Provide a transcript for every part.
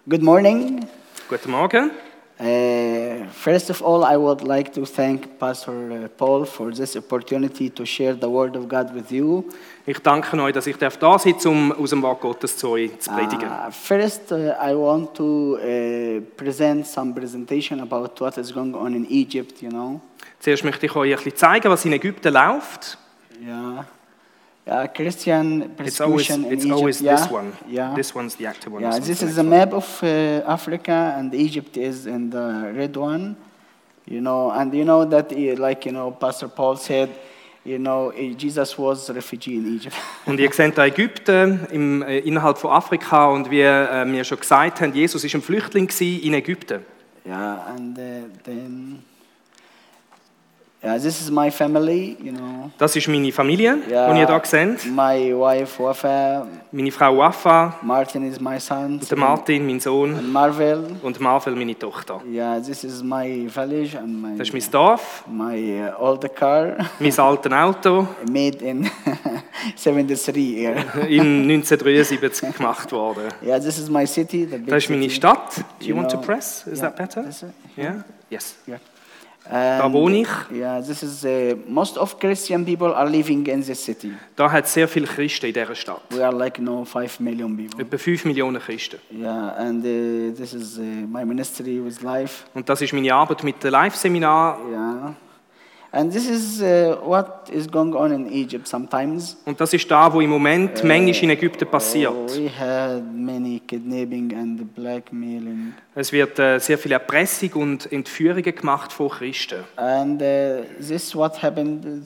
Good morning. Guten Morgen. First of all, I would like to thank Pastor Paul for this opportunity to share the Word of God with you. Ich danke euch, dass ich da sitze, um aus dem Wort Gottes zu euch zu predigen. First, I want to present some presentation about what is going on in Egypt, you know. Zuerst möchte ich euch ein bisschen zeigen, was in Ägypten läuft. Christian persecution It's in always Egypt. this one. Yeah. This one's the active one. Yeah, this is a map of Africa, and Egypt is in the red one. You know, and you know that, like, you know, Pastor Paul said, you know, Jesus was a refugee in Egypt. Und ihr seht da Ägypten innerhalb von Afrika, und wie wir schon gesagt haben, Jesus war ein Flüchtling in Ägypten. Yeah, and then this is my family, you know. Das ist meine Familie, die ihr hier seht. My wife Wafa. Meine Frau Wafa. Martin is my son. Und der Martin, mein Sohn. And Marvel. Und Marvel, meine Tochter. Yeah, this is my village and my. Das ist mein Dorf. My old car. Mein altes Auto. Made in 73 year. In 1973 gemacht worden. Yeah, this is my city. The big das ist meine city. Stadt. Do you want to press? Is that better? Yeah. Yes. Yeah. Da wohne ich. Yeah, this is most of Christian people are living in this city. Da hat sehr viele Christen in dieser Stadt. We are like 5 million people. Etwa 5 Millionen Christen. Yeah, and this is my ministry with Life. Und das ist meine Arbeit mit dem Live-Seminar. Yeah. And this is what is going on in Egypt sometimes. Und das ist da, wo im Moment manchmal in Ägypten passiert. We had many kidnapping and blackmailing. Es wird sehr viel Erpressung und Entführungen gemacht von Christen. And this what happened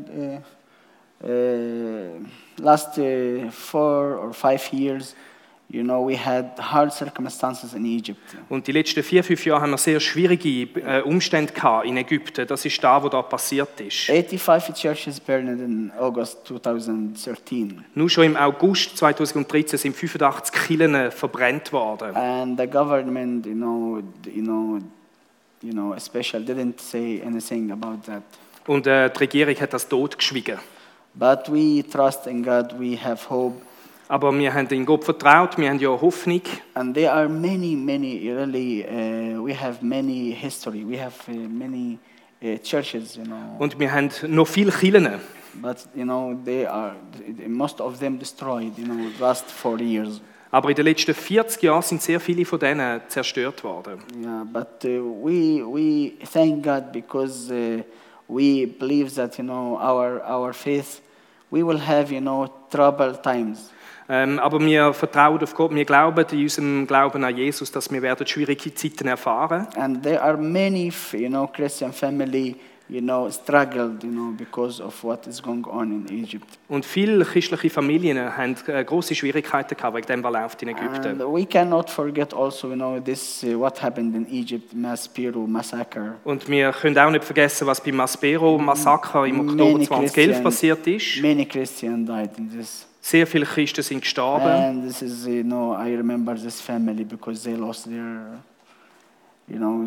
last 4 or 5 years. You know, we had hard circumstances in Egypt. Und die letzten 4-5 Jahre haben wir sehr schwierige Umstände gehabt in Ägypten. Das ist da, wo da passiert ist. 85 churches burned in August 2013. Nur schon im August 2013 sind 85 Kirchen verbrannt worden. And the government, you know, especially didn't say anything about that. Und die Regierung hat das totgeschwiegen. But we trust in God. We have hope. Aber wir haben in Gott vertraut, wir haben ja Hoffnung. And there are many, really, we have many history, we have many churches, you know. Und wir haben noch viele Kirchen. But, you know, most of them destroyed, you know, last 4 years. Aber in den letzten 40 Jahren sind sehr viele von denen zerstört worden. Yeah, but we thank God because we believe that, you know, our faith, we will have, you know, troubled times. Aber wir vertrauen auf Gott, wir glauben in unserem Glauben an Jesus, dass wir werden schwierige Zeiten erfahren. And there are many, you know, Christian family, you know, struggled, you know, because of what is going on in Egypt. Und viele christliche Familien haben große Schwierigkeiten gehabt wegen dem, was läuft in Ägypten. And we cannot forget also, you know, this what happened in Egypt, Maspero massacre. Und wir können auch nicht vergessen, was beim Maspero-Massaker im Oktober 2011 passiert ist. Many Christians died in this. Sehr viele Christen sind gestorben. And this is, you know, I remember this family because they lost their, you know,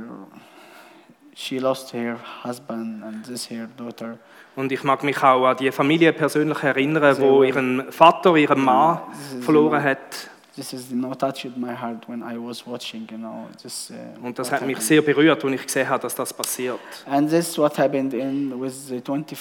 she lost her husband and this her daughter. Und ich mag mich auch an die Familie persönlich erinnern, wo ihren Vater, ihren Mann verloren hat. This is, you know, touched my heart when I was watching, you know, this. Und das hat mich sehr berührt, als ich gesehen habe, dass das passiert. And this is what happened with the 21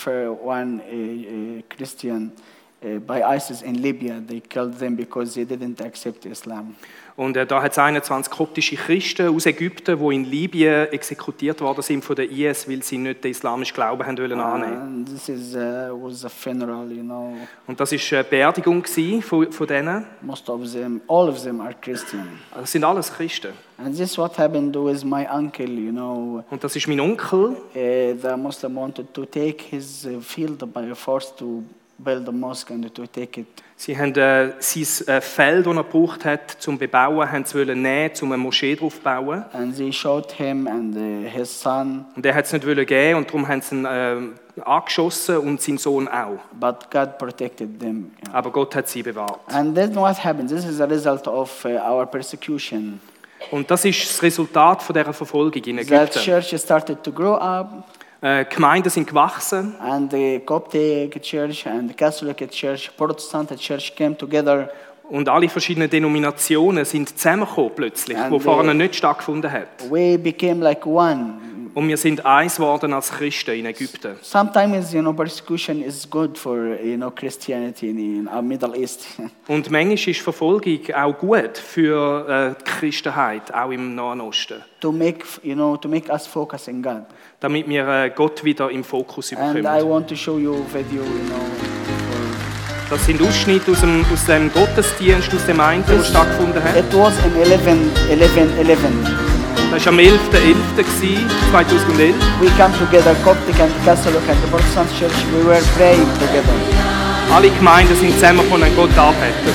Christian. By ISIS in Libya, they killed them because they didn't accept Islam. Und da hat es 21 koptische Christen aus Ägypten, die in Libyen exekutiert worden sind von der IS, weil sie nicht den islamischen Glauben haben wollen annehmen. This was a funeral, you know. Und das ist eine Beerdigung von denen. Most of them, all of them are Christian. Das sind alles Christen. And this is what happened with my uncle, you know. Und das ist mein Onkel. The Muslim wanted to take his field by force to build a mosque and to take it. Sie haben sein Feld, das er gebraucht hat, zum Bebauen, haben sie nehmen, um eine Moschee drauf zu bauen. And they shot him and his son. Und er hat es nicht geben und darum haben sie ihn angeschossen und seinen Sohn auch. But God protected them. Yeah. Aber Gott hat sie bewahrt. And then what happened? This is a result of our persecution. Und das ist das Resultat von dieser Verfolgung in That Ägypten. church started to grow up. Gemeinden sind gewachsen. And the Coptic church and the Catholic church, Protestant church came together. Und alle verschiedenen Denominationen sind zusammengekommen plötzlich, And wo vorher nicht stattgefunden hat. We became like one. Und wir sind eins geworden als Christen in Ägypten. Sometimes, persecution is good for, Christianity in our Middle East. Und manchmal ist Verfolgung auch gut für die Christenheit, auch im Nahen Osten. to make us focus in God. Damit wir Gott wieder im Fokus And I bekommen. want to show you a video, Das sind Ausschnitte aus dem Gottesdienst, aus dem einen, der stattgefunden hat. It was in 11. Das war am 11.11.2011. We come together, Coptic and Catholic and the Protestant Church. We were praying together. Alle Gemeinden sind zusammengekommen und Gott anbeten.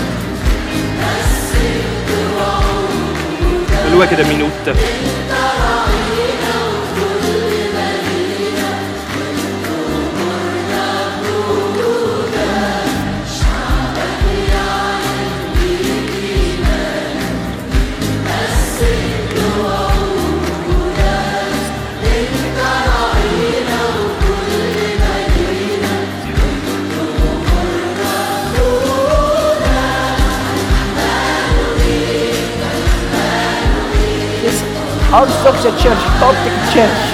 Wir schauen eine Minute. This Orthodox Church, Coptic Church.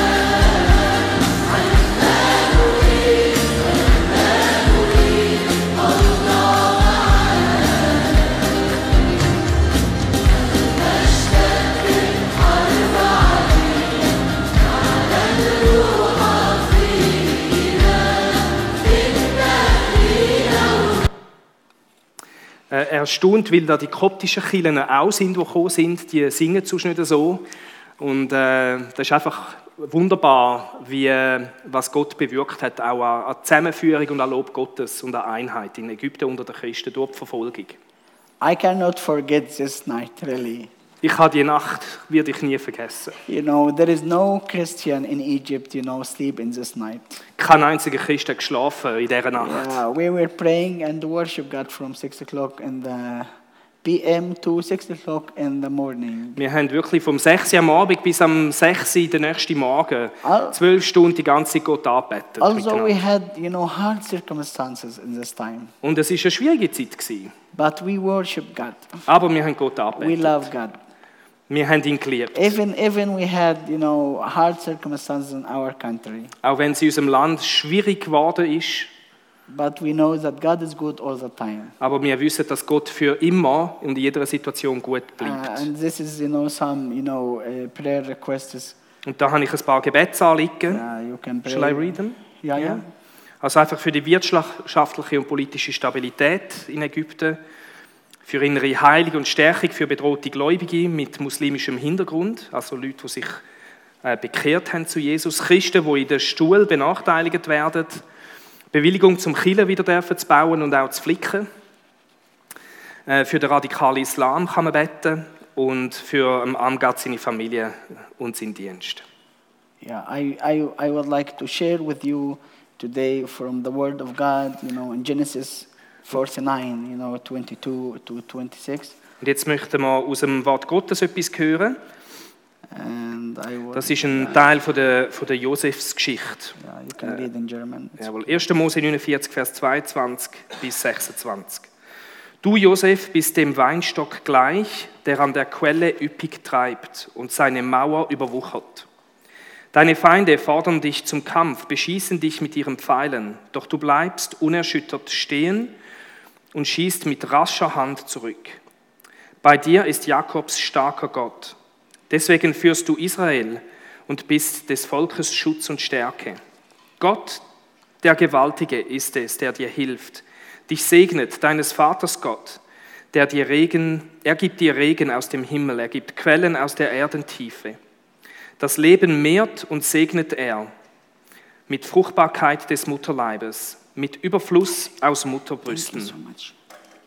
Erstaunt, weil da die koptischen Kirchen auch sind, die gekommen sind. Die singen sonst nicht so. Und das ist einfach wunderbar, was Gott bewirkt hat, auch an Zusammenführung und an Lob Gottes und an Einheit in Ägypten unter den Christen durch die Verfolgung. I cannot forget this night, really. Ich habe die Nacht werde ich nie vergessen. There is no Christian in Egypt, sleep in this night. Kein einziger Christ hat geschlafen in dieser Nacht. Yeah, we were praying and worship God from 6 o'clock in the p.m. to 6 o'clock in the morning. Wir haben wirklich vom 6 Uhr am Abend bis am 6 Uhr den nächsten Morgen 12 Stunden die ganze Zeit Gott angebetet. Also we miteinander. had, hard circumstances in this time. Und es war eine schwierige Zeit gewesen. But we worship God. Aber wir haben Gott We angebetet. love God. Wir haben ihn geliebt. Even we had, hard circumstances in our country. Auch wenn es in unserem Land schwierig geworden ist. But we know that God is good all the time. Aber wir wissen, dass Gott für immer und in jeder Situation gut bleibt. And this is, some, prayer requests. Und da habe ich ein paar Gebetsanliegen. You can pray. Shall I read them? Yeah. Also einfach für die wirtschaftliche und politische Stabilität in Ägypten, für innere Heilung und Stärkung für bedrohte Gläubige mit muslimischem Hintergrund, also Leute, die sich bekehrt haben zu Jesus, Christen, die in der Schule benachteiligt werden, Bewilligung zum Kirchen wieder dürfen zu bauen und auch zu flicken. Für den radikalen Islam kann man beten und für Amgad seine Familie und seinen Dienst. Yeah, I would like to share with you today from the Word of God, in Genesis 49, 22 to 26. Und jetzt möchten wir aus dem Wort Gottes etwas hören. And Das ist ein Teil von der Josefsgeschichte. Yeah, you can read in German. Jawohl. 1. Mose 49, Vers 22 bis 26. Du, Josef, bist dem Weinstock gleich, der an der Quelle üppig treibt und seine Mauer überwuchert. Deine Feinde fordern dich zum Kampf, beschießen dich mit ihren Pfeilen, doch du bleibst unerschüttert stehen und schießt mit rascher Hand zurück. Bei dir ist Jakobs starker Gott. Deswegen führst du Israel und bist des Volkes Schutz und Stärke. Gott, der Gewaltige, ist es, der dir hilft. Dich segnet, deines Vaters Gott, er gibt dir Regen aus dem Himmel, er gibt Quellen aus der Erdentiefe. Das Leben mehrt und segnet er mit Fruchtbarkeit des Mutterleibes, mit Überfluss aus Thank you Mutterbrüsten. so much.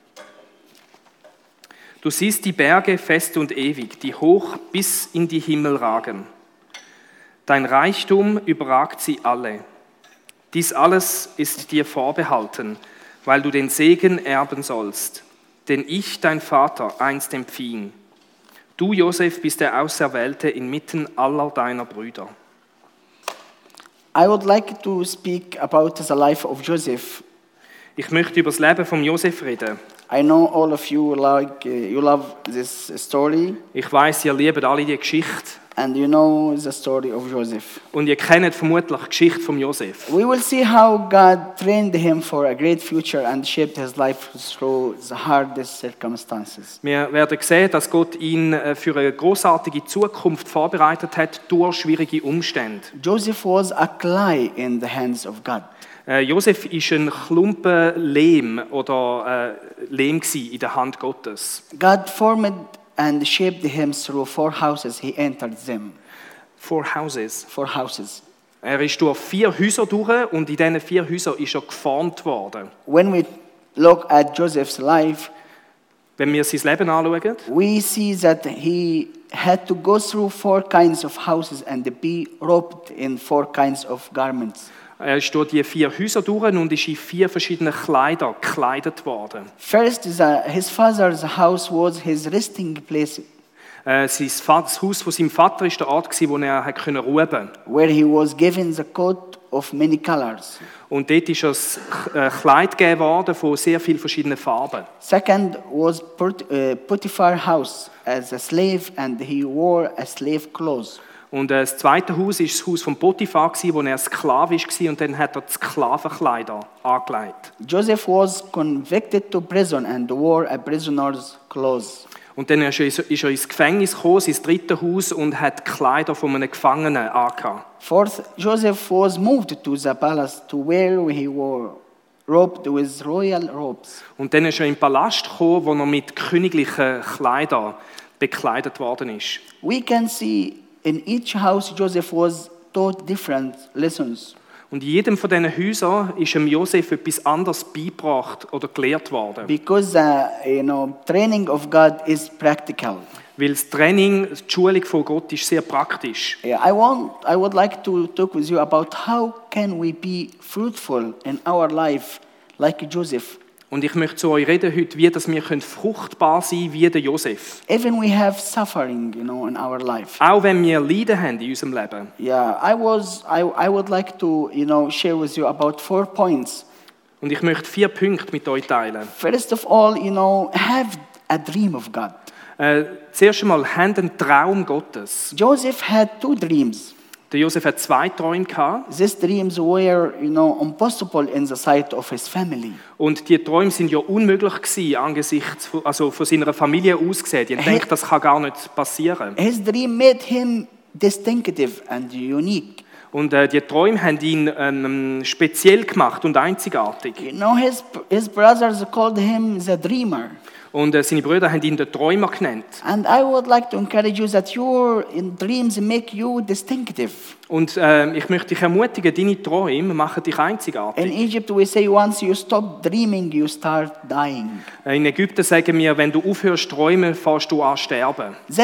Du siehst die Berge fest und ewig, die hoch bis in die Himmel ragen. Dein Reichtum überragt sie alle. Dies alles ist dir vorbehalten, weil du den Segen erben sollst, den ich, dein Vater, einst empfing. Du, Josef, bist der Auserwählte inmitten aller deiner Brüder. I would like to speak about the life of Joseph. Ich möchte über das Leben von Josef reden. I know all of you you love this story, Ich weiß, ihr liebt alle die Geschichte. and you know the story of Joseph. Und ihr kennt vermutlich die Geschichte von Josef. We will see how God trained him for a great future and shaped his life through the hardest circumstances. Wir werden sehen, dass Gott ihn für eine großartige Zukunft vorbereitet hat durch schwierige Umstände. Joseph was a clay in the hands of God. Josef ist ein Klumpen Lehm oder Lehm in der Hand Gottes. God formed and shaped him through 4 houses. He entered them. 4 houses. 4 houses. Er ist durch 4 Häuser durch und in diesen 4 Häusern ist er geformt worden. When we look at Joseph's life, Wenn wir sein Leben anschauen, we see that he had to go through 4 kinds of houses and be robed in 4 kinds of garments. er ist durch die 4 Häuser durch und ist in 4 verschiedene Kleider gekleidet worden. First, his father's house was his resting place, Das Haus von seinem Vater war der Ort, wo er ruhen konnte. where he was given the coat of many colors. Und dort ist ein Kleid gegeben worden von sehr vielen verschiedenen Farben. Second was Potiphar's house as a slave, and he wore a slave clothes. Und das zweite Haus war das Haus von Potiphar, wo er Sklave war, und dann hat er die Sklavenkleider angelegt. Joseph was convicted to prison and wore a prisoner's clothes. Und dann ist er ins Gefängnis gekommen, ins dritte Haus, und hat die Kleider von einem Gefangenen angehabt. Fourth, Joseph was moved to the palace to where he wore robed with royal robes. Und dann ist er in den Palast gekommen, wo er mit königlichen Kleidern bekleidet worden ist. We can see in each house Joseph was taught different lessons. Und in jedem von diesen Häusern ist dem Josef etwas anderes beigebracht oder gelehrt worden. Because training of God is practical. Weil das Training, die Schulung von Gott ist sehr praktisch. Yeah, I would like to talk with you about how can we be fruitful in our life like Joseph. Und ich möchte zu euch reden heute, wie dass wir fruchtbar sein können wie der Josef. Even we have suffering, in our life. Auch wenn wir Leiden haben in unserem Leben. Yeah, I would like to, share with you about 4 points. Und ich möchte 4 Punkte mit euch teilen. First of all, have a dream of God. Zuerst einmal, haben einen Traum Gottes. Joseph had 2 dreams. Der Josef hat 2 Träume gehabt. These dreams were, impossible in the sight of his family. Und die Träume sind ja unmöglich gewesen, angesichts von seiner Familie aus gesehen. Die denken, das kann gar nicht passieren. His dream made him distinctive and unique. Und die Träume haben ihn speziell gemacht und einzigartig. His brothers called him the dreamer. Und seine Brüder haben ihn den Träumer genannt. And I would like to encourage you that your dreams make you distinctive. Und ich möchte dich ermutigen, deine Träume machen dich einzigartig. In Egypt we say once you stop dreaming, you start dying. In Ägypten sagen wir, wenn du aufhörst zu träumen, fährst du an sterben. The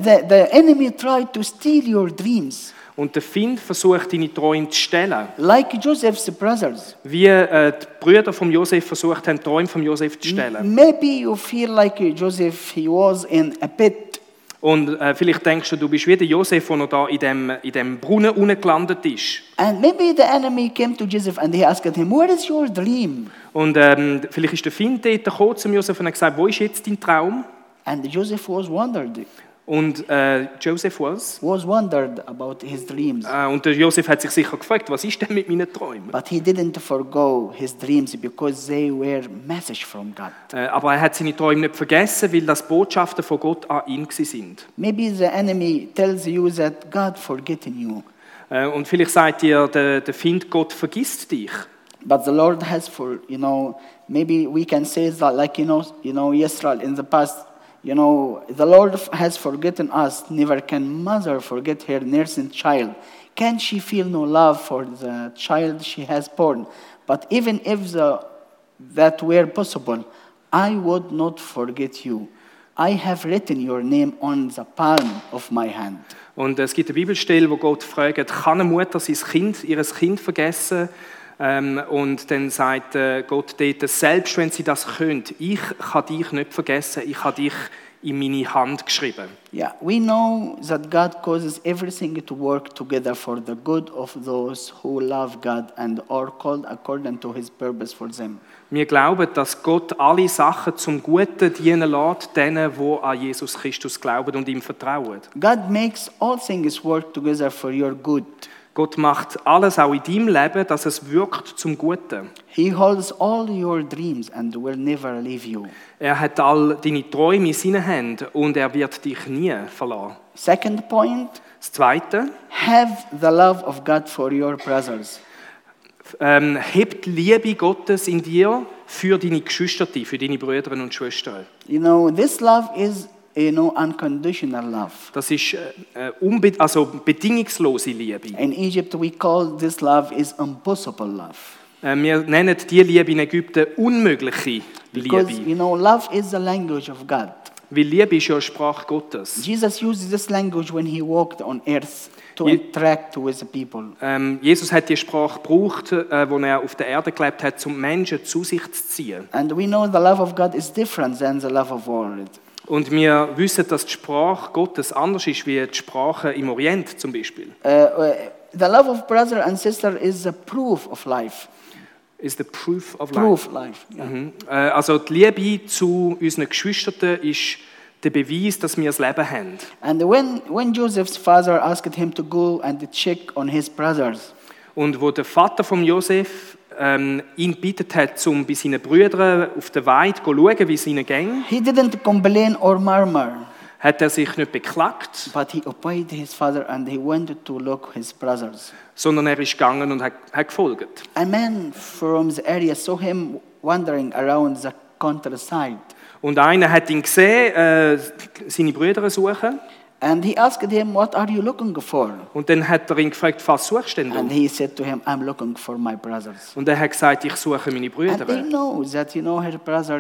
enemy tried to steal your dreams. Und der Feind versucht, deine Träume zu stehlen. Like Joseph's brothers. Wie die Brüder von Josef versucht haben, die Träume von Josef zu stehlen. Maybe you feel like Joseph, he was in a pit. Und vielleicht denkst du bist wie der Josef, der noch da in dem Brunnen unten gelandet ist. And maybe the enemy came to Joseph and he asked him, "What is your dream?" Und vielleicht ist der Feind dort gekommen zu Josef und hat gesagt, wo ist jetzt dein Traum? And Joseph was wondered. Und Joseph was wondered about his dreams. Und der Josef hat sich sicher gefragt, was ist denn mit meinen Träumen? But he didn't forgo his dreams because they were message from God. Aber er hat seine Träume nicht vergessen, weil das Botschaften von Gott an ihn sind. Maybe the enemy tells you that God forgotten you. Und vielleicht sagt dir der Feind, Gott vergisst dich. But the Lord has maybe we can say that like Israel in the past. The Lord has forgotten us. Never can mother forget her nursing child. Can she feel no love for the child she has born? But even if that were possible, I would not forget you. I have written your name on the palm of my hand. Und es gibt eine Bibelstelle, wo Gott fragt, kann eine Mutter ihr Kind vergessen? Und dann sagt Gott dort, selbst wenn sie das könnte, ich kann dich nicht vergessen, ich habe dich in meine Hand geschrieben. Yeah, we know that God causes everything to work together for the good of those who love God and are called according to his purpose for them. Wir glauben, dass Gott alle Sachen zum Guten dienen lässt, denen, die an Jesus Christus glauben und ihm vertrauen. God makes all things work together for your good. Gott macht alles auch in deinem Leben, dass es wirkt zum Guten. He holds all your dreams and will never leave you. Er hat all deine Träume in seinen Händen und er wird dich nie verlassen. Second point, Das Zweite, have the love of God for your brothers. hebt die Liebe Gottes in dir für deine Geschwister, für deine Brüder und Schwestern. You know, this love is, unconditional love. Das ist bedingungslose Liebe. In Egypt, we call this love is impossible love. Wir nennen die Liebe in Ägypten unmögliche Because, Liebe. love is the language of God. Weil Liebe ist ja eine Sprache Gottes. Jesus used this language when he walked on earth to Je- interact with the people. Jesus hat die Sprache gebraucht, wo er auf der Erde gelebt hat, um Menschen zu sich zu ziehen. And we know the love of God is different than the love of world. Und wir wissen, dass die Sprache Gottes anders ist wie die Sprache im Orient zum Beispiel. The love of brother and sister is the proof of life. Is the proof of life. Proof life. Yeah. Also die Liebe zu unseren Geschwistern ist der Beweis, dass wir das Leben haben. And when Joseph's father asked him to go and check on his brothers, Und wo der Vater von Josef ihn gebeten hat, um bei seinen Brüdern auf der Weide zu schauen, wie es ihnen ging, he didn't complain or murmur, hat er sich nicht beklagt, but he obeyed his father and he went to look his brothers. sondern er ist gegangen und hat gefolgt. A man from the area saw him wandering around the countryside, Und einer hat ihn gesehen, seine Brüder suchen. and he asked him, "What are you looking for?" Und dann hat er ihn gefragt, was suchst denn And du? he said to him, "I'm looking for my brothers." Und er hat gesagt, ich suche meine And they Brüder. know that her brother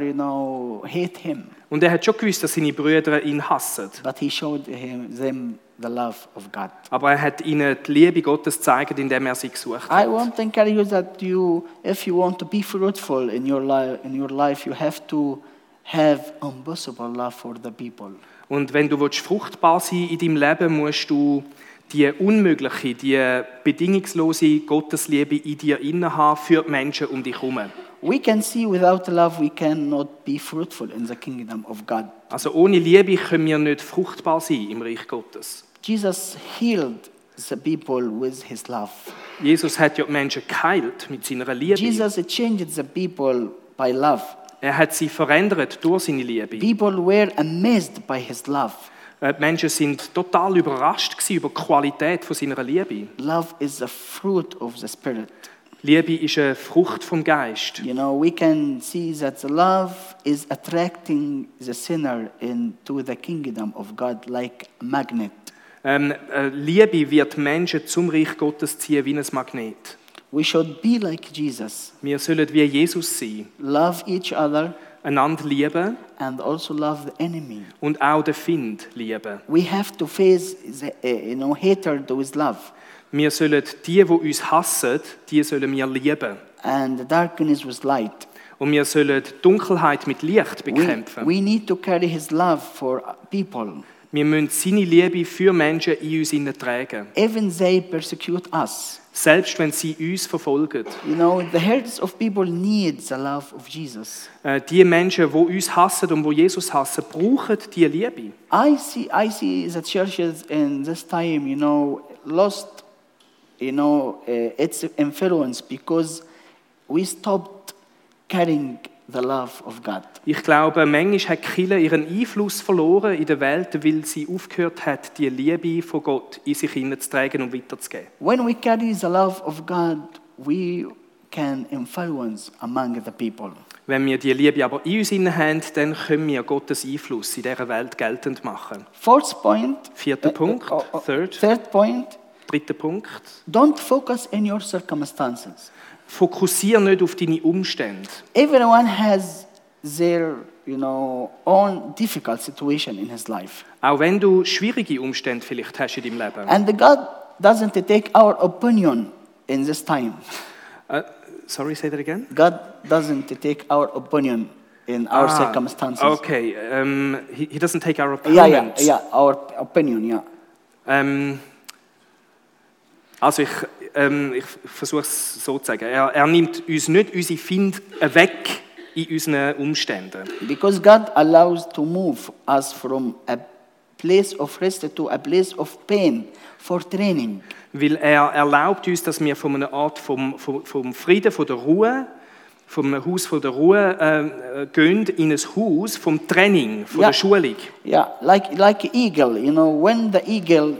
hate him, Und er hat schon gewusst, dass seine Brüder ihn hassen. but he showed them the love of God. Aber er hat ihnen die Liebe Gottes gezeigt, indem er sie gesucht I hat. want to encourage you that if you want to be fruitful in your life, you have to have impossible love for the people. Und wenn du fruchtbar sein willst in deinem Leben, musst du die unmögliche, die bedingungslose Gottesliebe in dir inne haben für die Menschen um dich herum. We can see without love we cannot be fruitful in the kingdom of God. Also ohne Liebe können wir nicht fruchtbar sein im Reich Gottes. Jesus healed the people with his love. Jesus hat ja die Menschen geheilt mit seiner Liebe. Jesus changed the people by love. Er hat sie verändert durch seine Liebe. People were amazed by his love. Die Menschen sind total überrascht gewesen über die Qualität von seiner Liebe. Love is the fruit of the Spirit. Liebe ist eine Frucht vom Geist. We can see that the love is attracting the sinner into the kingdom of God like a magnet. Liebe wird Menschen zum Reich Gottes ziehen wie ein Magnet. We should be like Jesus. Wir sollen wie Jesus sein, Love each other einander lieben and also love the enemy. und auch den Feind lieben. We have to face the, hatred with love. Wir sollen die uns hassen, die sollen wir lieben. And the darkness with light. Und wir sollen die Dunkelheit mit Licht bekämpfen. We need to carry his love for people. Wir müssen seine Liebe für Menschen in uns tragen. Even they persecute us. Selbst wenn sie uns verfolgen. The hearts of people need the love of Jesus. Die Menschen, die uns hassen und die Jesus hassen, brauchen diese Liebe. I see the churches in this time, lost, its influence because we stopped carrying the love of God. Ich glaube, manchmal hat die Kirche ihren Einfluss verloren in der Welt, weil sie aufgehört hat, die Liebe von Gott in sich hineinzutragen und weiterzugeben. When we carry the love of God, we can influence among the people. Wenn wir die Liebe aber in uns haben, dann können wir Gottes Einfluss in dieser Welt geltend machen. Fourth point. Vierter Punkt. Third point. Dritter Punkt. Don't focus in your circumstances. Fokussiere nicht auf deine Umstände. Everyone has their, own difficult situation in his life. Auch wenn du schwierige Umstände vielleicht hast in deinem Leben. And God doesn't take our opinion in this time. Sorry, say that again. God doesn't take our opinion in our circumstances. Okay, he doesn't take our Yeah, opponent. our opinion, yeah. Also ich versuche es so zu sagen. Er nimmt uns nicht unsere Finde weg in unseren Umständen. Because God allows to move us from a place of rest to a place of pain for training. Weil er erlaubt uns, dass wir von einer Art vom Frieden, von der Ruhe, von einem Haus von der Ruhe gehen in ein Haus vom Training, von der Schulung. Yeah, like eagle, when the eagle,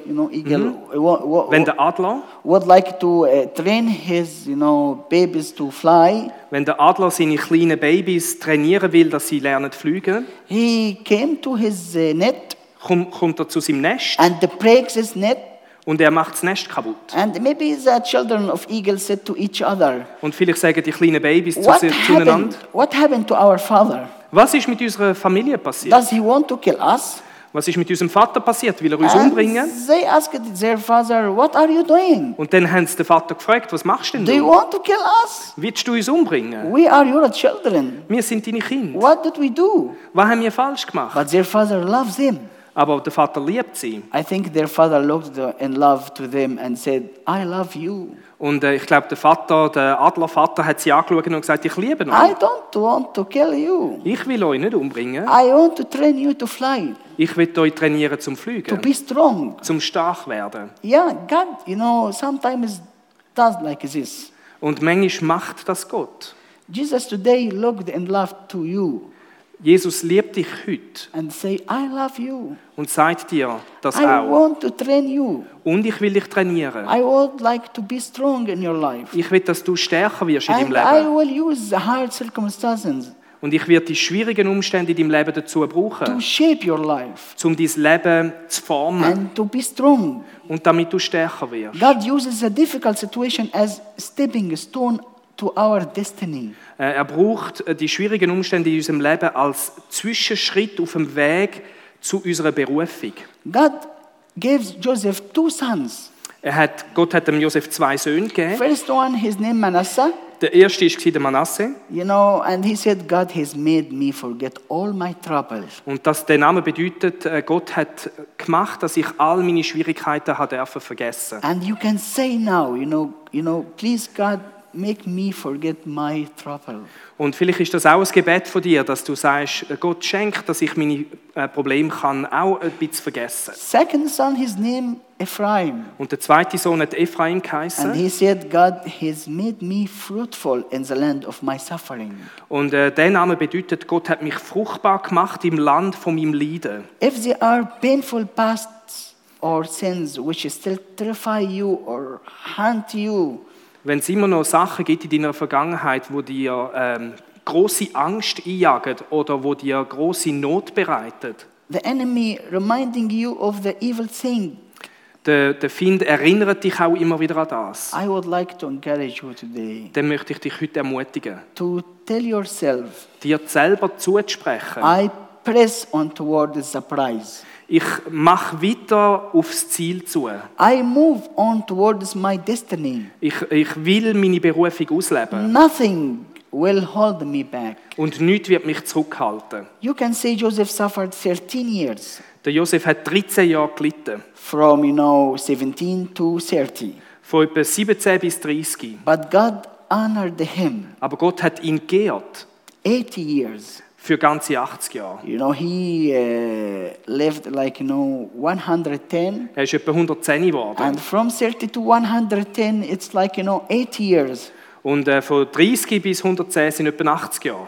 Wenn der Adler, would like to train his, babies to fly, wenn der Adler seine kleinen Babys trainieren will, dass sie lernen zu fliegen, he came to his net kommt er zu seinem Nest and breaks his net. und er macht das Nest kaputt. And maybe the children of eagle said to each other, Und vielleicht sagen die kleinen Babys zueinander, what happened to our father? was ist mit unserer Familie passiert? Does he want to kill us? Was ist mit unserem Vater passiert? Will er uns And umbringen? they asked their father, what are you doing? Und dann haben sie den Vater gefragt, was machst denn Do you du? want to kill us? Willst du uns umbringen? We are your children. Wir sind deine Kinder. What did we do? Was haben wir falsch gemacht? But their father loves them. Aber der Vater liebt sie. I think their father looked in love to them and said, I love you. Und ich glaube, der Adlervater hat sie angeschaut und gesagt, ich liebe I euch. don't want to kill you. Ich will euch nicht umbringen. I want to train you to fly, Ich will euch trainieren zum to Fliegen, be strong. zum stark werden. Yeah, God, sometimes does like this. Und manchmal macht das Gott. Jesus today looked in love to you Jesus liebt dich heute and say, I love you. und sagt dir das I auch. want to train you. Und ich will dich trainieren. I would like to be strong in your life. Ich will, dass du stärker wirst in And deinem I Leben. will use the hard circumstances Und ich werde die schwierigen Umstände in deinem Leben dazu to brauchen, shape your life um dein Leben zu formen and to be strong. und damit du stärker wirst. God uses a difficult situation as stepping stone to our destiny. Er braucht die schwierigen Umstände in unserem Leben als Zwischenschritt auf dem Weg zu unserer Berufung. God gave Joseph 2 sons. Gott hat dem Josef 2 Söhne gegeben. First one, his name Manasseh, Der erste war der Manasse. and he said, God has made me forget all my troubles. Und der Name bedeutet, Gott hat gemacht, dass ich all meine Schwierigkeiten vergessen durfte. And you can say now, please God, make me forget my trouble. Und vielleicht ist das auch ein Gebet von dir, dass du sagst, Gott schenkt, dass ich meine Probleme kann auch ein bisschen vergessen. Second son, his name Ephraim. Und der zweite Sohn hat Ephraim And geheißen. he said, God has made me fruitful in the land of my suffering. Und der Name bedeutet, Gott hat mich fruchtbar gemacht im Land von meinem Leiden. If there are painful pasts or sins which still terrify you or haunt you, Wenn es immer noch Sachen gibt in deiner Vergangenheit, wo dir große Angst einjagen oder wo dir große Not bereitet, the enemy reminding you of the evil thing, der Feind erinnert dich auch immer wieder an das. I would like to encourage you today Dann möchte ich dich heute ermutigen, to tell yourself, dir selber zuzusprechen. I press on toward the prize. Ich mache weiter aufs Ziel zu. I move on towards my destiny. Ich will meine Berufung ausleben. Nothing will hold me back. Und nichts wird mich zurückhalten. You can say Joseph suffered 13 years Der Josef hat 13 Jahre gelitten. from 17 to 30. Von etwa 17 bis 30. But God honored him Aber Gott hat ihn geehrt 80 years. für ganze 80 Jahre. He lived 110. Er ist etwa 110 geworden. And from 30 to 110, it's 80 years. Und von 30 bis 110 sind etwa 80 Jahre.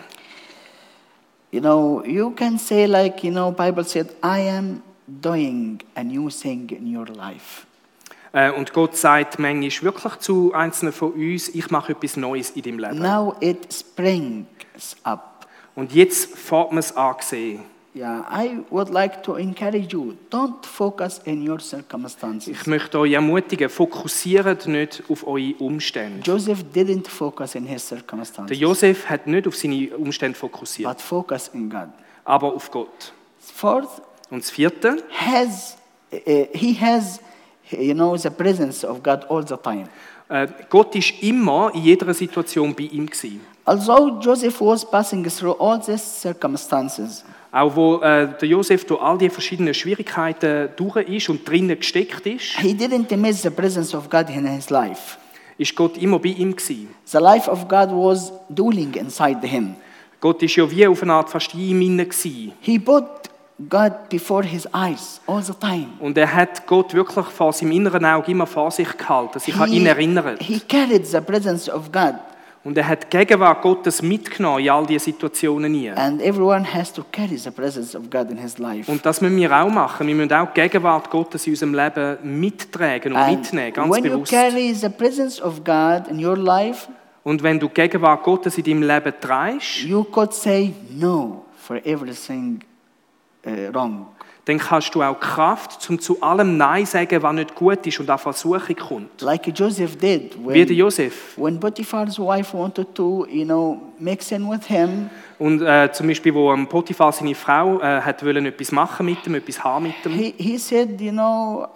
You can say Bible said, I am doing a new thing in your life. Und Gott sagt manchmal wirklich zu einzelnen von uns, ich mache etwas Neues in deinem Leben. Now it springs up. Und jetzt fängt man es an zu sehen. Yeah, I would like to encourage you, don't focus in your circumstances. Ich möchte euch ermutigen, fokussiert nicht auf eure Umstände. Joseph didn't focus in his Der circumstances, Josef hat nicht auf seine Umstände fokussiert, but focus in God. aber auf Gott. Fourth, Und das vierte, he has the presence of God all the time. Gott ist immer in jeder Situation bei ihm gewesen. Although Joseph was passing through all these circumstances, Auch wo der Josef durch all die verschiedenen Schwierigkeiten durch ist und drinnen gesteckt ist, he didn't miss the presence of God in his life. ist Gott immer bei ihm gewesen. The life of God was dwelling inside him. Gott ist ja wie auf eine Art fast in ihm inne gewesen. He put God before his eyes all the time. Und er hat Gott wirklich vor seinem inneren Auge immer vor sich gehalten, sich an ihn erinnert. He carried the presence of God. Und er hat die Gegenwart Gottes mitgenommen in all diese Situationen hinein. And everyone has to carry the presence of God in his life. Und das müssen wir auch machen. Wir müssen auch die Gegenwart Gottes in unserem Leben mittragen und And mitnehmen, ganz when you bewusst. carry the presence of God in your life, Und wenn du die Gegenwart Gottes in deinem Leben trägst, you could say no for everything wrong. dann kannst du auch Kraft, um zu allem Nein sagen, was nicht gut ist und auf Versuchung kommt. Like Joseph did Wie der Josef. when Potiphar's wife wanted to, mix in with him. Und zum Beispiel, wo Potiphar seine Frau hat wollen, etwas machen mit ihm, etwas haben mit ihm, He said, no,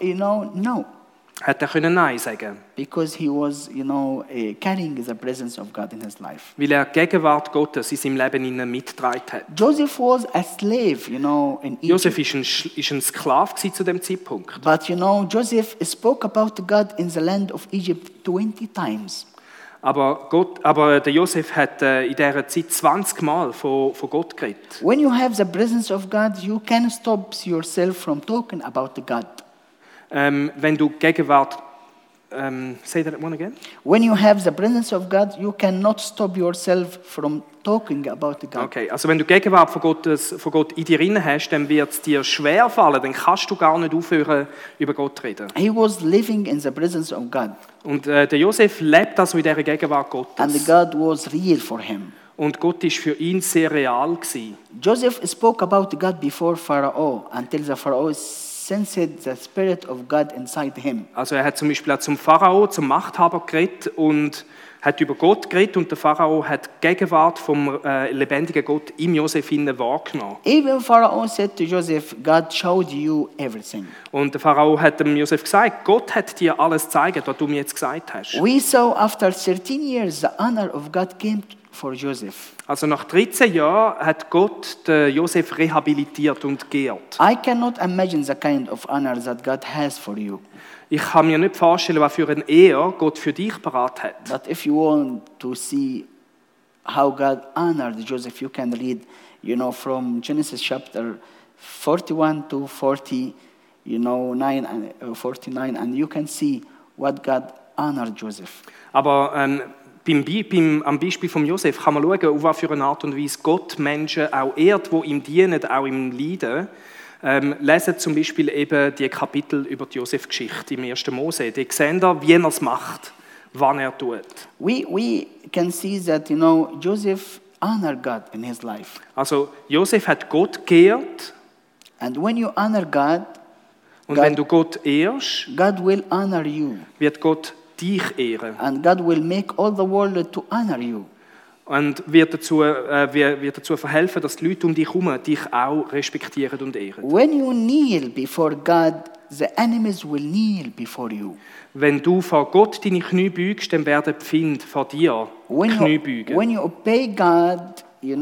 hat er können Nein sagen. because he was, carrying the presence of God in his life. Weil er die Gegenwart Gottes in seinem Leben innen mitgetragen hat. Joseph was a slave, in Egypt. Josef ist ein Sklave gewesen zu dem Zeitpunkt. But Joseph spoke about God in the land of Egypt 20 times. Aber der Josef hat in dieser Zeit 20 Mal von Gott geredet. When you have the presence of God, you can stop yourself from talking about God. Wenn du die Gegenwart... say that one again. When you have the presence of God, you cannot stop yourself from talking about God. Okay, also wenn du die Gegenwart von Gott in dir drin hast, dann wird es dir schwer fallen, dann kannst du gar nicht aufhören, über Gott zu reden. He was living in the presence of God, Und der Josef lebt also in dieser Gegenwart and Gottes. God was real for him. Und Gott ist für ihn sehr real gewesen. Joseph spoke about God before Pharaoh until the Pharaoh sensed the spirit of God inside him. Also er hat zum Beispiel auch zum Pharao, zum Machthaber geredet und hat über Gott geredet und der Pharao hat die Gegenwart vom lebendigen Gott im Josef innen wahrgenommen. Even Pharaoh said to Joseph, God showed you everything. Und der Pharao hat dem Josef gesagt, Gott hat dir alles gezeigt, was du mir jetzt gesagt hast. We saw after 13 years the honor of God came for Joseph. Also nach 13 Jahren hat Gott den Josef rehabilitiert und geehrt. I cannot imagine the kind of honor that God has for you. Ich kann mir nicht vorstellen, was für eine Ehre Gott für dich parat hat. But if you want to see how God honored Joseph, you can read, from Genesis chapter 41 to 49 and 49, and you can see what God honored Joseph. Aber am Beispiel von Josef kann man schauen, auf was für eine Art und Weise Gott Menschen auch ehrt, die ihm dienen, auch im Leiden. Lesen zum Beispiel eben die Kapitel über die Josef-Geschichte im 1. Mose. Die sehen da, wie er es macht, wann er tut. We can see that, Joseph honored God in his life. Also Josef hat Gott geehrt. And when you honor God, Und wenn du Gott ehrst, God will honor you. wird Gott dich ehren. And God will make all the world to honor you. Und wird dazu verhelfen, dass die Leute um dich herum dich auch respektieren und ehren. When you kneel before God, the enemies will kneel before you. Wenn du vor Gott deine Knie beugst, dann werden die Feinde vor dir Knie beugen. When you obey God,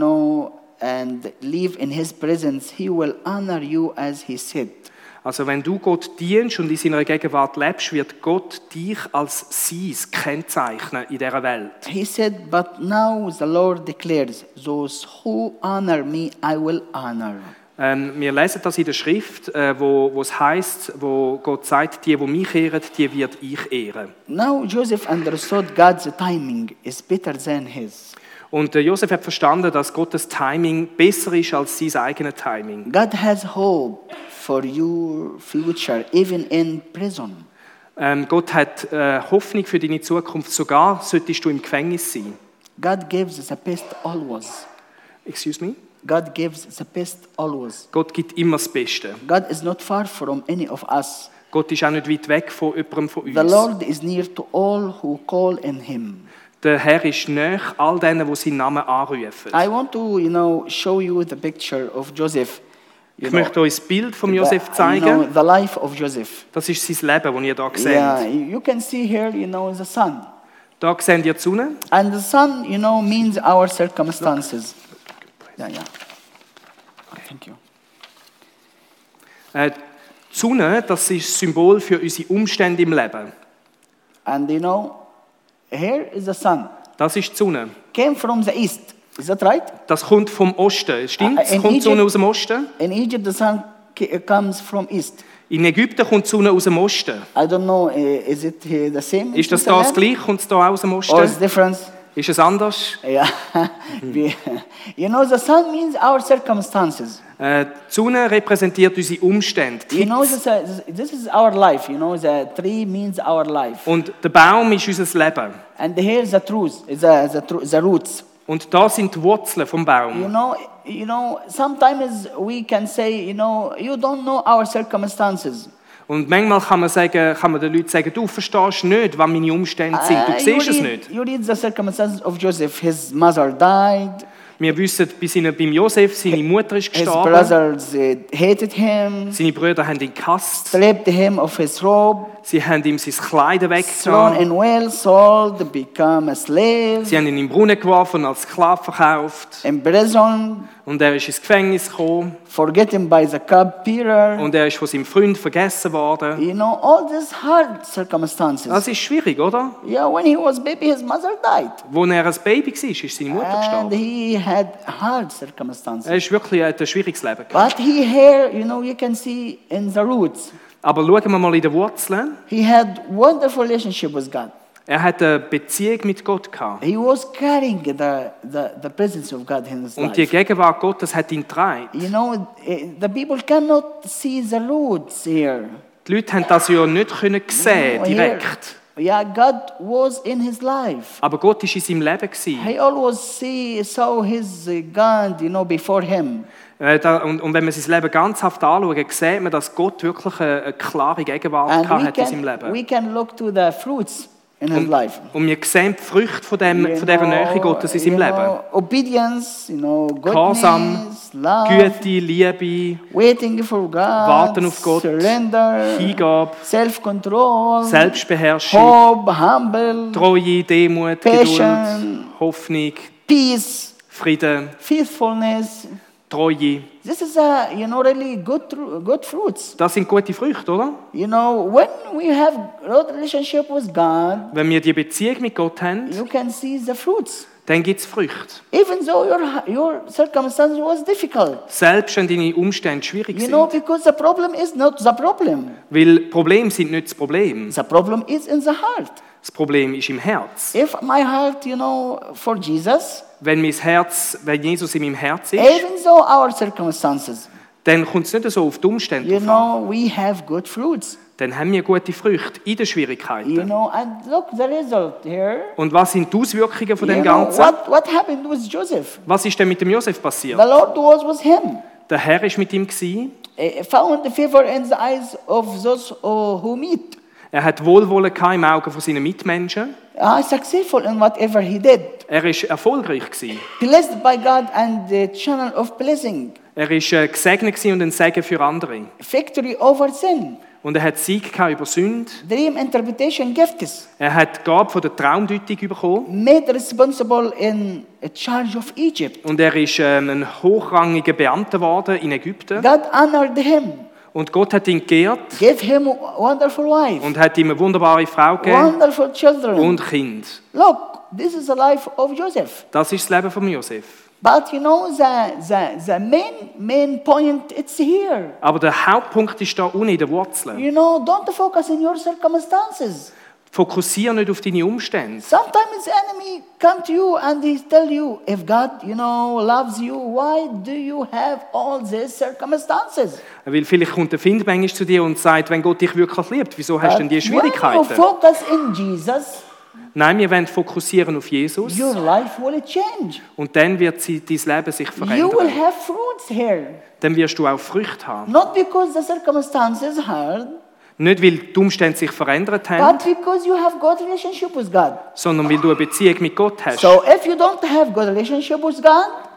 and live in His presence, He will honor you as He said. Also wenn du Gott dienst und in seiner Gegenwart lebst, wird Gott dich als Seins kennzeichnen in dieser Welt. He said, but now the Lord declares, those who honor me, I will honor. Wir lesen das in der Schrift, wo es heißt, wo Gott sagt, die mich ehren, die wird ich ehren. Now Joseph understood God's timing is better than his. Und Josef hat verstanden, dass Gottes Timing besser ist als sein eigenes Timing. God has hope for your future, even in prison. Gott hat Hoffnung für deine Zukunft, sogar solltest du im Gefängnis sein. God gives the best always. Excuse me? God gives the best always. Gott gibt immer das Beste. God is not far from any of us. Gott ist auch nicht weit weg von jemandem von uns. The Lord is near to all who call in Him. Der Herr ist nahe all denen, die seinen Namen anrufen. I want to, show you the picture of Joseph Ich möchte euch das Bild von Josef You know, zeigen. the life of Joseph. Das ist sein Leben, das ihr hier Yeah, seht. you can see here, the sun. Da seht ihr die Sonne. And the sun, means our circumstances. Yeah. Thank you. Die Sonne, das ist das Symbol für unsere Umstände im Leben. And here is the sun. Das ist die Sonne. Came from the east. Is that right? Das kommt vom Osten. Stimmt? Es In kommt die Sonne Egypt- aus dem Osten. In Egypt, the sun comes from east. In Ägypten kommt die Sonne aus dem Osten. I don't know, is it the same? Ist das in das Switzerland? gleich? Kommt es da aus dem Or is Osten? different? Ist es anders? Yeah. The sun means our circumstances. Die Sonne repräsentiert unsere Umstände. die This is our life. The tree means our life. Und der Baum ist unser Leben. And here is the truth, the roots. Und da sind die Wurzeln vom Baum. Sometimes we can say, you don't know our circumstances. Und manchmal kann man den Leuten sagen, du verstehst nicht, was meine Umstände sind. Du siehst es nicht. You read the circumstances of Joseph. His mother died. Wir wissen, beim Josef, seine Mutter ist His gestorben. brothers hated him, Seine Brüder haben ihn gehasst. stripped him of his robe, Sie haben ihm sein Kleid thrown weggetan. in well, sold, become a slave, Sie haben ihn in den Brunnen geworfen und als Sklave verkauft. imprisoned, Und er ist ins Gefängnis gekommen. forgotten by the cupbearer. Und er ist von seinem Freund vergessen worden. All these hard circumstances. Das ist schwierig, oder? Yeah, when he was baby, his mother died. Als er ein Baby war, ist seine Mutter And gestorben. he had hard circumstances. Er ist wirklich ein schwieriges Leben gehabt. But he here, you can see in the roots, Aber schauen wir mal in die Wurzeln. he had wonderful relationship with God. Er hat eine Beziehung mit Gott gehabt. He was carrying the presence of God in his Und die life. Gegenwart Gottes hat ihn getragen. The people cannot see the roots here. Die Leute haben das ja nicht sehen direkt. Yeah, God was in his life. Aber Gott war in seinem Leben. He always saw his God, before him. Und wenn man sein Leben ganzhaft anschaut, sieht man, dass Gott wirklich eine klare Gegenwart And hat in seinem Leben. we can look to the fruits in his life. Und wir sehen die Früchte von dieser Nähe Gottes in seinem Leben. Obedience, Gehorsam, goodness, love, Güte, Liebe, waiting for God, Warten auf Gott, surrender, Hingabe, self-control, Selbstbeherrschung, hope, humble, Treue, Demut, Patience. Geduld, Hoffnung, peace, Frieden, faithfulness. Treue. This is really good fruits. Das sind gute Früchte, oder? When we have good relationship with God, Wenn wir die Beziehung mit Gott haben, you can see the fruits. dann gibt es Früchte. Even though your circumstance was difficult. Selbst wenn deine Umstände schwierig sind. Because the problem is not the problem. Weil Probleme sind nicht das Problem. The problem is in the heart. Das Problem ist im Herz. If my heart, for Jesus, Wenn Jesus in meinem Herz ist, even though our circumstances, dann kommt es nicht so auf die Umstände drauf an. we have good fruits. Dann haben wir gute Früchte in den Schwierigkeiten. And look the result here. Und was sind die Auswirkungen von dem You know, Ganzen? what happened with Joseph? Was ist denn mit dem Josef passiert? The Lord was with him. Der Herr ist mit ihm gewesen. Found favor in the eyes of those who meet. Er hat Wohlwollen gehabt im Auge von seinen Mitmenschen. Successful in whatever he did. Er ist erfolgreich gewesen. Blessed by God and the channel of blessing. Er ist gesegnet gewesen und ein Segen für andere. Victory over sin. Und er hat Sieg gehabt über Sünde. Dream interpretation gifts. Er hat die Gabe von der Traumdeutung bekommen. Made responsible in a charge of Egypt. Und er ist ein hochrangiger Beamter geworden in Ägypten. God honored him. Und Gott hat ihn geehrt Gave him a wonderful wife. und hat ihm eine wunderbare Frau gegeben Wonderful children. und Kind. Look, this is the life of Joseph. Das ist das Leben von Josef. But the main point, it's here. Aber der Hauptpunkt ist da unten in den Wurzeln. Don't focus in your circumstances. Fokussiere nicht auf deine Umstände. Sometimes the enemy come to you and he tell you, if God, loves you, why do you have all these circumstances? Weil vielleicht kommt der Find manchmal zu dir und sagt, wenn Gott dich wirklich liebt, wieso hast du denn die When you Schwierigkeiten? focus in Jesus, Nein, wir wollen fokussieren auf Jesus your life will change. und dann wird dein Leben sich You will verändern. have fruits here. Dann wirst du auch Früchte haben. Not because the circumstances are hard, Nicht, weil die Umstände sich verändert haben, but because you have good relationship with God. sondern weil du eine Beziehung mit Gott hast. So if you don't have good relationship with God,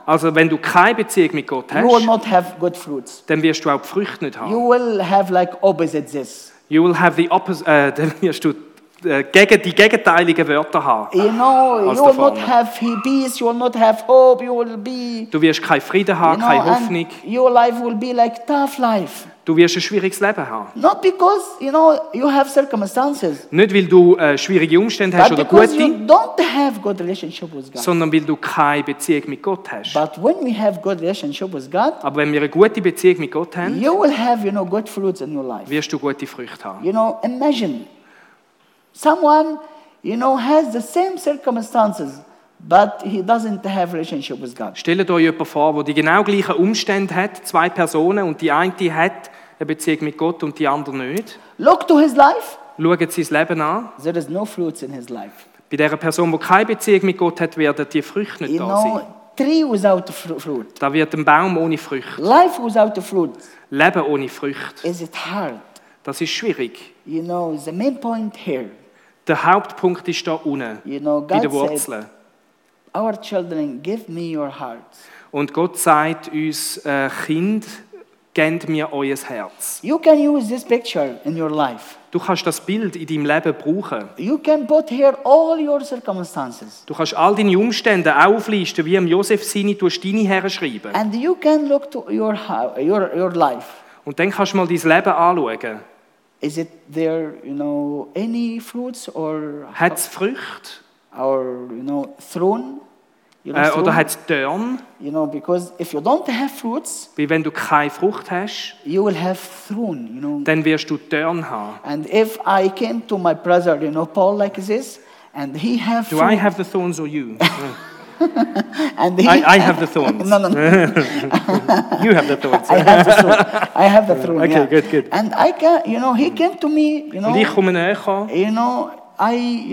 Also wenn du keine Beziehung mit Gott you will hast, not have good fruits. dann wirst du auch die Früchte nicht haben. You will have like opposite this. You will have the opposite, dann wirst du die gegenteiligen Wörter haben. You know, Als you der will not Vater. have peace, you will not have hope, you will be, Du wirst keinen Frieden you haben, know, keine and Hoffnung. your life will be like tough life. Du wirst ein schwieriges Leben haben. Not because, you know, you have circumstances, Nicht, weil du schwierige Umstände hast but oder because you gute, don't have good relationship with God. sondern weil du keine Beziehung mit Gott hast. But when we have good relationship with God, Aber wenn wir eine gute Beziehung mit Gott haben, you will have, you know, good fruits in your life. wirst du gute Früchte haben. You know, imagine someone, you know, has the same circumstances, but he doesn't have relationship with God. Stellt euch jemanden vor, der die genau gleichen Umstände hat, zwei Personen, und die eine hat eine Beziehung mit Gott und die andere nicht. Look to his life. Schaut sein Leben an. There is no fruits in his life. Bei dieser Person, die keine Beziehung mit Gott hat, werden die Früchte nicht You da sein. know, tree without fruit, Da wird ein Baum ohne Früchte. life without fruit, Leben ohne Früchte. is it hard? Das ist schwierig. You know, the main point here, Der Hauptpunkt ist da unten, you know, bei den God said, Wurzeln. our children, give me your hearts. Und Gott sagt uns, Kind, gebt mir euer Herz. You can use this picture in your life. Du kannst das Bild in deinem Leben brauchen. You can put here all your circumstances. Du kannst all deine Umstände auch auflisten, wie im Josef seine, du hast deine herschreiben. And you can look to your life. Und dann kannst du mal dein Leben anschauen. Is it there, you know, any fruits or Hat es Früchte? you know, thorn? You know, Oder thorn? hat es Dorn? You know, because if you don't have fruits, Weil wenn du keine Frucht hast, you will have thorn, you know. dann wirst du Dorn haben. And if I came to my brother, you know, Paul like this, and he have Do fruit, I have the thorns or you? and he, I have the thorns. no, no, no. You have the thorns. I have the throne. I have the throne. Okay, yeah. good, good. And I can, you know, he came to me, you know. Und ich komme näher. You know, I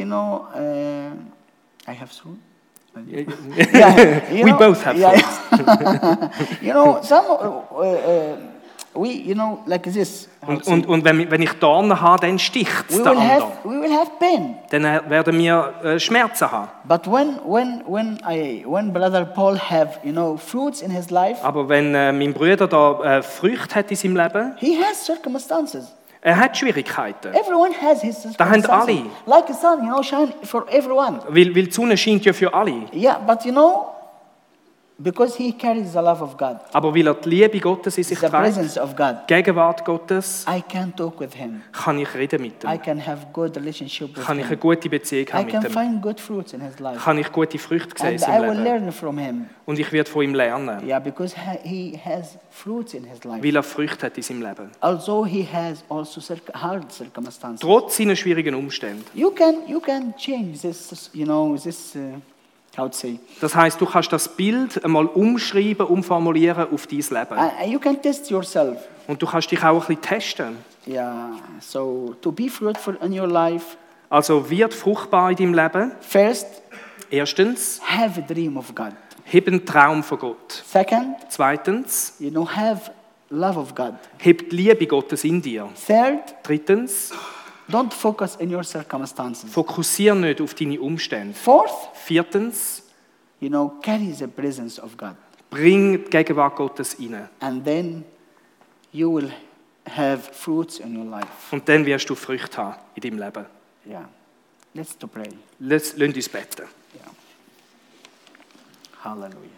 have throne. We know, both have yeah, thorns. You know, some we, you know, like this. Und wenn ich Dornen habe, dann sticht es we der will andere. we will have pain. Dann werden wir Schmerzen haben. But when brother Paul have, you know, fruits in his life, Aber wenn mein Bruder da Früchte hat in seinem Leben, he has circumstances. er hat Schwierigkeiten. Everyone has his Da haben circumstances. alle. Like a sun, you know, shine for everyone. Weil die Sonne scheint ja für alle. Yeah, but you know, because he carries the love of God, Aber weil er die Liebe Gottes in sich the trägt, presence of God, die Gegenwart Gottes, I can talk with him. kann ich reden mit I ihm. can have good relationship with Kann ich eine him. gute Beziehung I haben can mit ihm. find good fruits in his life. Kann ich gute Früchte sehen in And I seinem will Leben. learn from him. Und ich werde von ihm lernen, Yeah, because he has fruits in his life. weil er Früchte hat in seinem Leben. Although he has also hard circumstances. Trotz seiner schwierigen Umstände. You can change this, you know, this, how to say. Das heißt, du kannst das Bild einmal umschreiben, umformulieren auf dein Leben. You can test yourself. Und du kannst dich auch ein bisschen testen. Yeah, so to be fruitful in your life, Also wird fruchtbar in deinem Leben. first, Erstens, have a dream of God. heb einen Traum von Gott. Second, Zweitens, you know, have love of God. heb die Liebe Gottes in dir. Third, Drittens, don't focus in your circumstances. fokussier nicht auf deine Umstände. Fourth, Viertens, you know, carry the presence of God. bring die Gegenwart Gottes rein. And then you will have fruits in your life. Und dann wirst du Früchte haben in deinem Leben. Yeah. Let's to pray. Lass uns beten. Yeah. Hallelujah.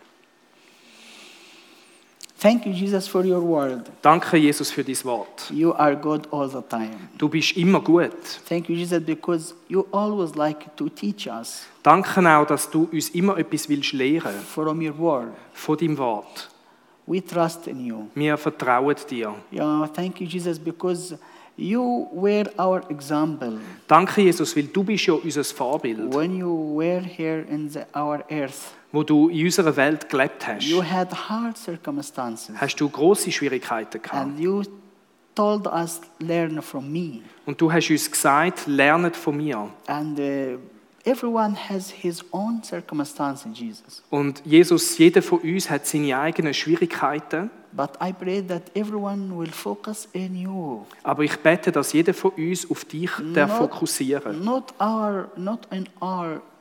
Thank you, Jesus, for your word. Danke, Jesus, für dein Wort. You are good all the time. Du bist immer gut. Thank you, Jesus, because you always like to teach us Danke auch, dass du uns immer etwas willst lehren from your word. von deinem Wort. We trust in you. Wir vertrauen dir. Yeah, thank you, Jesus, because you were our example Danke, Jesus, weil du bist ja unser Vorbild, when you were here in our earth. wo du in unserer Welt gelebt hast. You had hard circumstances, Hast du große Schwierigkeiten gehabt. and you told us, learn from me. Und du hast uns gesagt, lernet von mir. And everyone has his own circumstances, Jesus. Und Jesus, jeder von uns hat seine eigenen Schwierigkeiten. But I pray that everyone will focus in you. Aber ich bete, dass jeder von uns auf dich darf fokussieren. Not in our,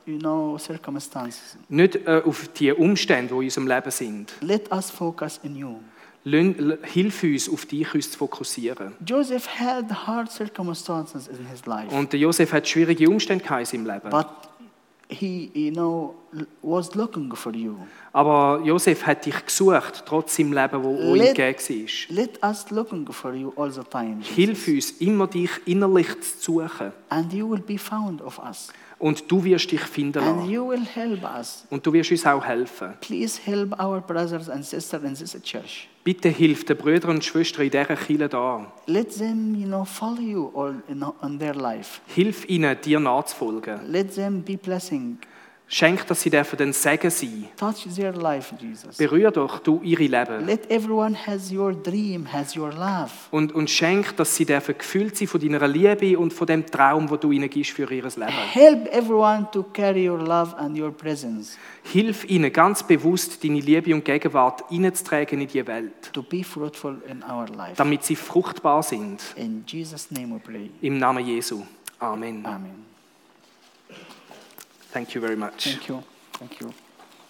circumstances. Nicht auf die Umstände, die in unserem Leben sind. Let us focus in you. Hilf uns, auf dich uns zu fokussieren. Joseph had hard circumstances in his life. Und der Josef hat schwierige Umstände in seinem Leben. But he, was looking for you. Aber Josef hat dich gesucht, trotz seinem Leben, wo ihm gegeben war. Let us looking for you all the time. Hilf uns, immer dich innerlich zu suchen. And you will be found of us. Und du wirst dich finden And lassen. you will help us. Und du wirst uns auch helfen. Please help our brothers and sisters in this church. Bitte hilf den Brüdern und Schwestern in dieser Kirche da. Let them, follow you all in their life. Hilf ihnen, dir nachzufolgen. Let them be blessing. Schenk, dass sie den Segen sein. Touch their life, Jesus. Berühr doch du ihre Leben. Let everyone has your dream, has your love. Und schenk, dass sie gefüllt sind von deiner Liebe und von dem Traum, den du ihnen gibst für ihr Leben. Help everyone to carry your love and your presence. Hilf ihnen, ganz bewusst deine Liebe und Gegenwart hineinzutragen in die Welt. To be fruitful in our life. Damit sie fruchtbar sind. In Jesus' name we pray. Im Namen Jesu. Amen. Amen. Thank you very much. Thank you. Thank you.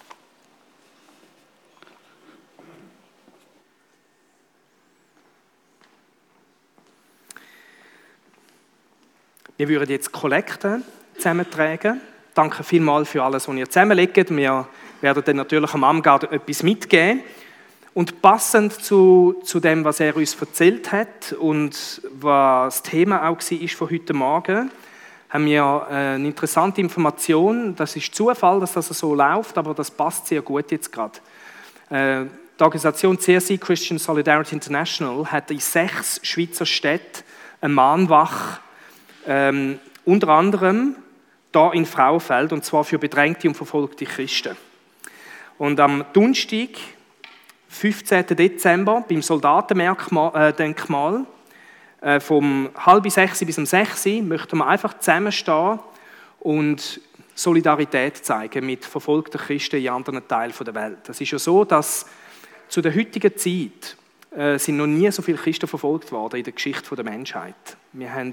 Wir würden jetzt Kollekte zusammentragen. Danke vielmals für alles, was ihr zusammenlegt. Wir werden dann natürlich am Amgard etwas mitgeben. Und passend zu dem, was er uns erzählt hat und was das Thema auch war von heute Morgen, haben wir eine interessante Information. Das ist Zufall, dass das so läuft, aber das passt sehr gut jetzt gerade. Die Organisation CSI, Christian Solidarity International, hat in 6 Schweizer Städten eine Mahnwache, unter anderem hier in Frauenfeld, und zwar für bedrängte und verfolgte Christen. Und am Donnerstag, 15. Dezember, beim Soldatendenkmal, vom 5:30 bis um 6 möchten wir einfach zusammenstehen und Solidarität zeigen mit verfolgten Christen in anderen Teilen der Welt. Es ist ja so, dass zu der heutigen Zeit sind noch nie so viele Christen verfolgt worden in der Geschichte der Menschheit. Wir haben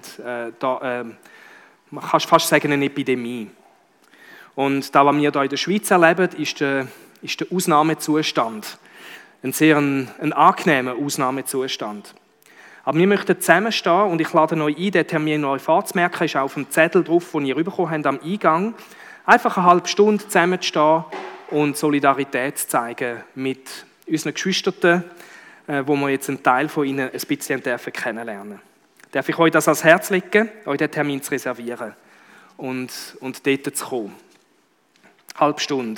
man kann fast sagen, eine Epidemie. Und das, was wir hier in der Schweiz erleben, ist der Ausnahmezustand. Ein sehr angenehmer Ausnahmezustand. Aber wir möchten zusammenstehen und ich lade euch ein, den Termin neu vorzumerken, ist auch auf dem Zettel drauf, den ihr bekommen habt am Eingang. Einfach eine halbe Stunde zusammenzustehen und Solidarität zu zeigen mit unseren Geschwistern, wo wir jetzt einen Teil von ihnen ein bisschen kennenlernen dürfen. Darf ich euch das ans Herz legen, euch den Termin zu reservieren und dort zu kommen. Halbe Stunde.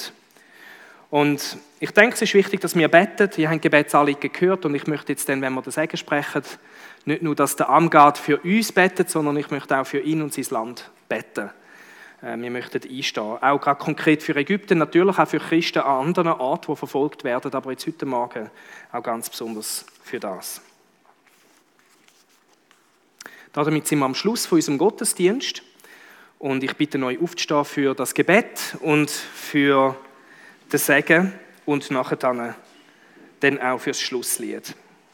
Und ich denke, es ist wichtig, dass wir beten. Ihr habt Gebetsanliegen gehört und ich möchte jetzt dann, wenn wir das Segen sprechen, nicht nur, dass der Amgard für uns betet, sondern ich möchte auch für ihn und sein Land beten. Wir möchten einstehen. Auch gerade konkret für Ägypten, natürlich auch für Christen an anderen Orten, die verfolgt werden, aber jetzt heute Morgen auch ganz besonders für das. Damit sind wir am Schluss von unserem Gottesdienst und ich bitte euch aufzustehen für das Gebet und für den Segen und nachher dann auch für das Schlusslied.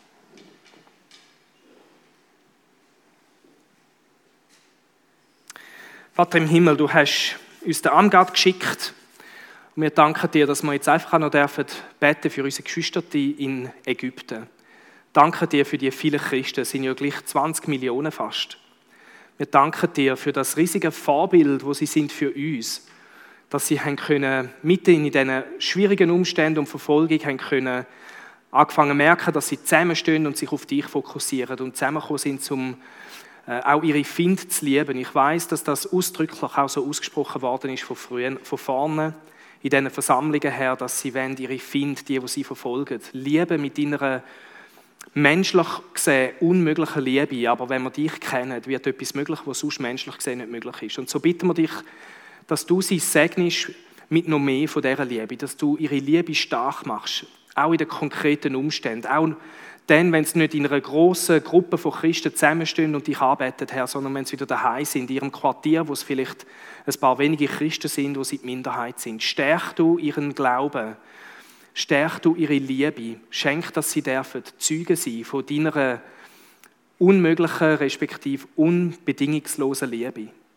Vater im Himmel, du hast uns den Amgard geschickt und wir danken dir, dass wir jetzt einfach noch beten für unsere Geschwister in Ägypten. Danke dir für die vielen Christen, es sind ja gleich 20 Millionen fast. Wir danken dir für das riesige Vorbild, wo sie sind für uns, dass sie können mitten in diesen schwierigen Umständen und Verfolgung können angefangen merken, dass sie zusammenstehen und sich auf dich fokussieren und zusammengekommen sind, um auch ihre Feinde zu lieben. Ich weiß, dass das ausdrücklich auch so ausgesprochen worden ist von vorne in diesen Versammlungen her, dass sie ihre Feinde, die sie verfolgen, lieben mit ihrer menschlich gesehen unmögliche Liebe, aber wenn wir dich kennen, wird etwas möglich, was sonst menschlich gesehen nicht möglich ist. Und so bitten wir dich, dass du sie segnest mit noch mehr von dieser Liebe, dass du ihre Liebe stark machst, auch in den konkreten Umständen, auch dann, wenn sie nicht in einer grossen Gruppe von Christen zusammenstehen und dich anbeten, Herr, sondern wenn sie wieder daheim sind, in ihrem Quartier, wo es vielleicht ein paar wenige Christen sind, wo sie die Minderheit sind. Stärk du ihren Glauben, stärk du ihre Liebe, schenk, dass sie dürfen Zeugen sein von deiner unmöglichen, respektive unbedingungslosen Liebe.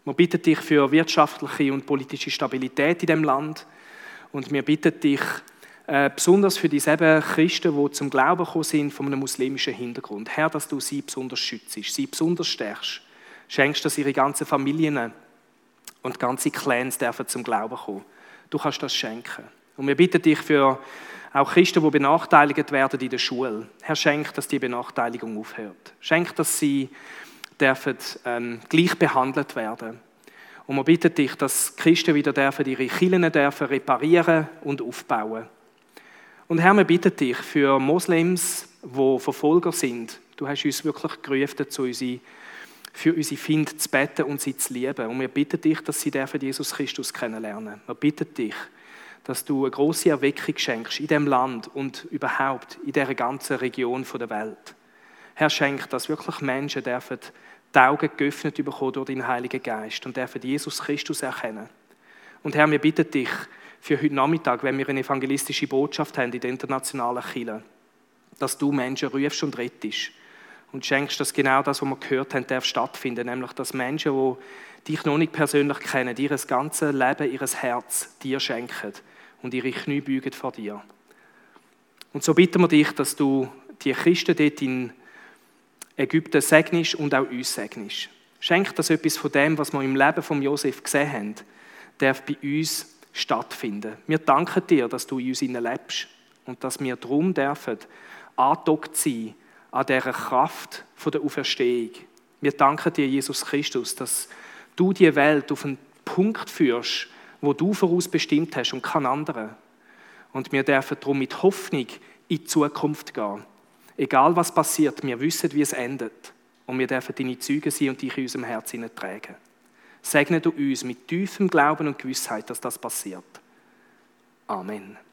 Wir bitten dich für wirtschaftliche und politische Stabilität in dem Land. Und wir bitten dich besonders für diese Christen, die zum Glauben gekommen sind von einem muslimischen Hintergrund. Herr, dass du sie besonders schützt, sie besonders stärkst. Schenkst, dass ihre ganzen Familien und ganze Clans dürfen zum Glauben kommen. Du kannst das schenken. Und wir bitten dich für auch Christen, die benachteiligt werden in der Schule. Herr, schenk, dass die Benachteiligung aufhört. Schenk, dass sie dürfen, gleich behandelt werden. Und wir bitten dich, dass Christen wieder dürfen, ihre Kirchen dürfen reparieren und aufbauen. Und Herr, wir bitten dich für Moslems, die Verfolger sind. Du hast uns wirklich gerufen dazu, für unsere Finde zu beten und sie zu lieben. Und wir bitten dich, dass sie Jesus Christus kennenlernen. Wir bitten dich, dass du eine grosse Erweckung schenkst in diesem Land und überhaupt in dieser ganzen Region der Welt. Herr, schenk, dass wirklich Menschen dürfen die Augen geöffnet bekommen durch deinen Heiligen Geist und dürfen Jesus Christus erkennen. Und Herr, wir bitten dich für heute Nachmittag, wenn wir eine evangelistische Botschaft haben in der internationalen Kirche, dass du Menschen rufst und rettest und schenkst, dass genau das, was wir gehört haben, darf stattfinden, nämlich dass Menschen, die dich noch nicht persönlich kennen, ihr ganzes Leben, ihr Herz dir schenken und ihre Knie beugen vor dir. Und so bitten wir dich, dass du die Christen dort in Ägypten segnest und auch uns segnest. Schenk, dass etwas von dem, was wir im Leben von Josef gesehen haben, darf bei uns stattfinden. Wir danken dir, dass du in uns lebst und dass wir darum dürfen angedockt sein an dieser Kraft der Auferstehung. Wir danken dir, Jesus Christus, dass du die Welt auf einen Punkt führst, wo du vorausbestimmt hast und kein anderer. Und wir dürfen darum mit Hoffnung in die Zukunft gehen. Egal was passiert, wir wissen, wie es endet. Und wir dürfen deine Zeugen sein und dich in unserem Herzen tragen. Segne du uns mit tiefem Glauben und Gewissheit, dass das passiert. Amen.